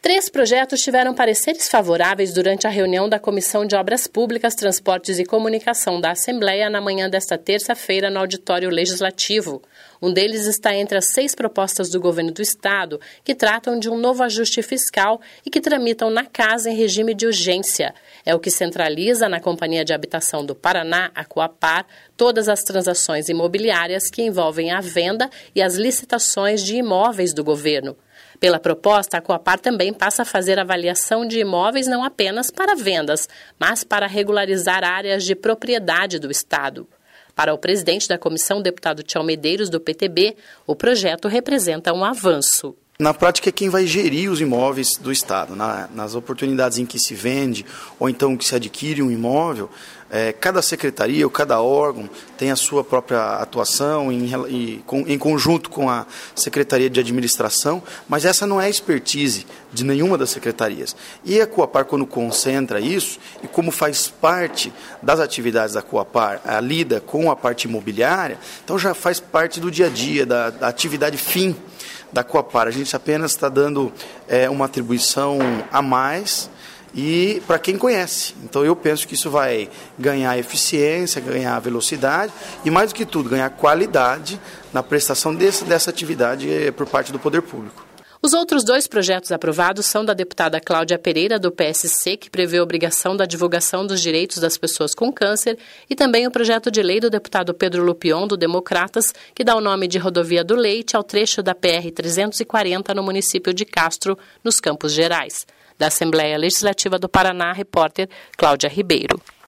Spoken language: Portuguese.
3 projetos tiveram pareceres favoráveis durante a reunião da Comissão de Obras Públicas, Transportes e Comunicação da Assembleia na manhã desta terça-feira no Auditório Legislativo. Um deles está entre as 6 propostas do governo do Estado que tratam de um novo ajuste fiscal e que tramitam na Casa em regime de urgência. É o que centraliza na Companhia de Habitação do Paraná, a Coapar, todas as transações imobiliárias que envolvem a venda e as licitações de imóveis do governo. Pela proposta, a Coapar também passa a fazer avaliação de imóveis não apenas para vendas, mas para regularizar áreas de propriedade do Estado. Para o presidente da comissão, deputado Tião Medeiros, do PTB, o projeto representa um avanço. Na prática, é quem vai gerir os imóveis do Estado. Nas oportunidades em que se vende ou então que se adquire um imóvel, cada secretaria ou cada órgão tem a sua própria atuação em conjunto com a Secretaria de Administração, mas essa não é a expertise de nenhuma das secretarias. E a Coapar, quando concentra isso, e como faz parte das atividades da Coapar, a lida com a parte imobiliária, então já faz parte do dia a dia, da atividade fim da Coapar. A gente apenas está dando uma atribuição a mais e para quem conhece. Então eu penso que isso vai ganhar eficiência, ganhar velocidade e, mais do que tudo, ganhar qualidade na prestação dessa atividade por parte do poder público. Os outros 2 projetos aprovados são da deputada Cláudia Pereira, do PSC, que prevê a obrigação da divulgação dos direitos das pessoas com câncer, e também o projeto de lei do deputado Pedro Lupion, do Democratas, que dá o nome de Rodovia do Leite ao trecho da PR-340 no município de Castro, nos Campos Gerais. Da Assembleia Legislativa do Paraná, repórter Cláudia Ribeiro.